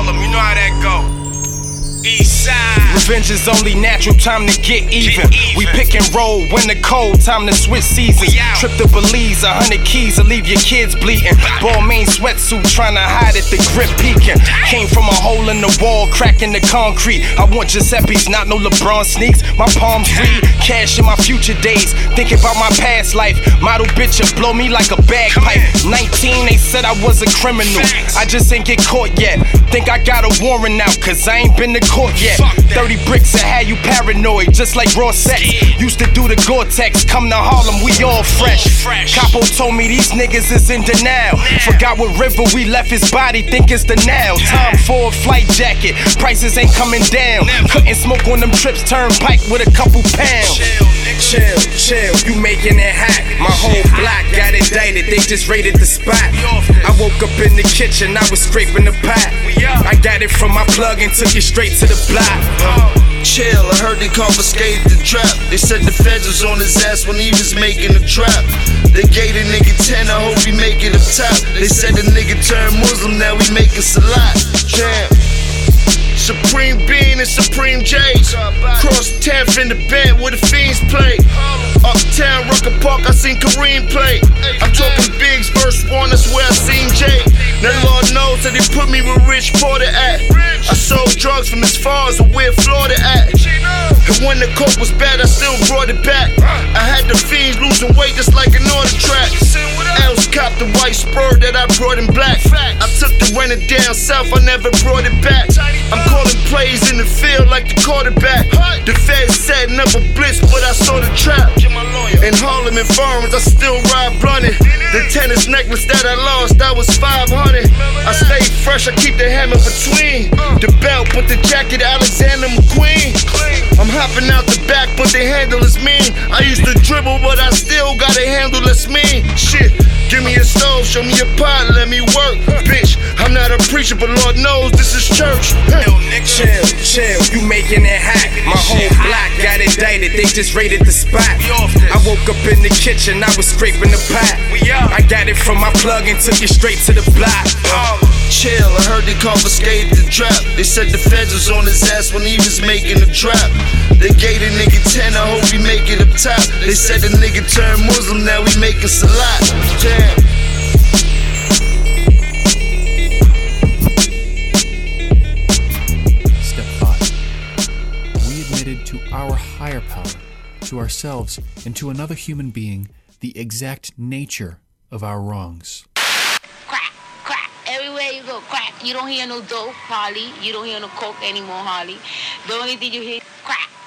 Harlem, you know how that go. East side. Revenge is only natural, time to get even. We pick and roll when the cold, time to switch seasons. Trip to Belize, 100 keys to leave your kids bleeding. Balmain sweatsuit trying to hide it, the grip peeking. Came from a hole in the wall, cracking the concrete. I want Giuseppe's, not no LeBron sneaks. My palms read, cash in my future days. Thinking about my past life. Model bitch will blow me like a bagpipe. 19, they said I was a criminal. I just ain't get caught yet. Think I got a warrant out, cause I ain't been to court yet. 30 bricks that had you paranoid, just like raw sex. Used to do the Gore-Tex, come to Harlem, we all fresh. Capo told me these niggas is in denial. Forgot what river we left his body, think it's the now. Time for a flight jacket, prices ain't coming down. Couldn't smoke on them trips, turnpike with a couple pounds. Chill, chill, you making it hot. My whole block got indicted, they just raided the spot. I woke up in the kitchen, I was scraping the pot. I got it from my plug and took it straight to the block. Chill, I heard they confiscated the trap. They said the feds was on his ass when he was making the trap. They gave the nigga 10, I hope he make it up top. They said the nigga turned Muslim, now we making salat. Jam. Supreme Bean and Supreme J's. Cross 10th in the band where the fiends play. Uptown, Rucker Park, I seen Kareem play. I'm talking Biggs, verse 1, that's where I seen Jay. Now Lord knows that they put me where Rich Porter at. I sold drugs from as far as where Florida at. And when the coke was bad, I still brought it back. I had the fiends losing weight just like an order track. Else copped the white spur that I brought in black. I took the rented down south, I never brought it back. I'm calling plays in the field like the quarterback. The feds setting up a blitz, but I saw the trap. In Harlem and Farms, I still ride blunted. The tennis necklace that I lost, that was 500. I stay fresh, I keep the hammer between the belt, but the jacket Alexander McQueen. I'm hopping out the back, but the handle is mean. I used to dribble, but I still got a handle that's mean. Shit, give me a stove, show me a pot, let me work. Bitch, I'm not a preacher, but Lord knows this is church. Chill, chill, you making it hot. My whole block got indicted, they just raided the spot. I woke up in the kitchen, I was scraping the pot. I got it from my plug and took it straight to the block. Chill, I heard they confiscated the trap. They said the feds was on his ass when he was making the trap. They gave the nigga 10, I hope he make it up top. They said the nigga turned Muslim, now we making salat. Damn. Step 5. We admitted to our higher power, to ourselves, and to another human being the exact nature of our wrongs. Crack, crack. Everywhere you go, crack. You don't hear no dope, Harley. You don't hear no coke anymore, Harley. The only thing you hear, crack.